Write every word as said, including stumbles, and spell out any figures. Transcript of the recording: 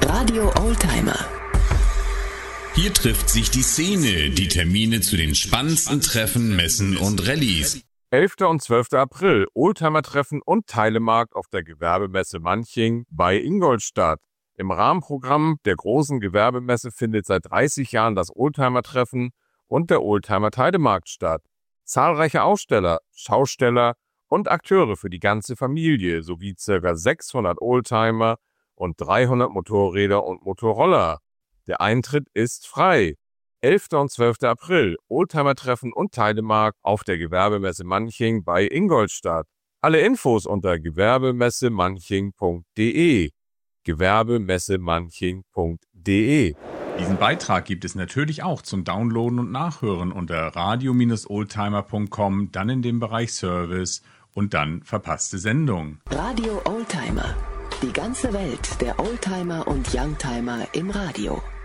Radio Oldtimer. Hier trifft sich die Szene, die Termine zu den spannendsten Treffen, Messen und Rallyes. elfter und zwölfter April, Oldtimer-Treffen und Teilemarkt auf der Gewerbemesse Manching bei Ingolstadt. Im Rahmenprogramm der großen Gewerbemesse findet seit dreißig Jahren das Oldtimer-Treffen und der Oldtimer-Teilemarkt statt. Zahlreiche Aussteller, Schausteller und Akteure für die ganze Familie sowie ca. sechshundert Oldtimer und dreihundert Motorräder und Motorroller. Der Eintritt ist frei. elfter und zwölfter April, Oldtimer-Treffen und Teilemarkt auf der Gewerbemesse Manching bei Ingolstadt. Alle Infos unter gewerbemessemanching punkt de. gewerbemessemanching punkt de. Diesen Beitrag gibt es natürlich auch zum Downloaden und Nachhören unter radio Bindestrich oldtimer punkt com, dann in dem Bereich Service und dann verpasste Sendung. Radio Oldtimer. Die ganze Welt der Oldtimer und Youngtimer im Radio.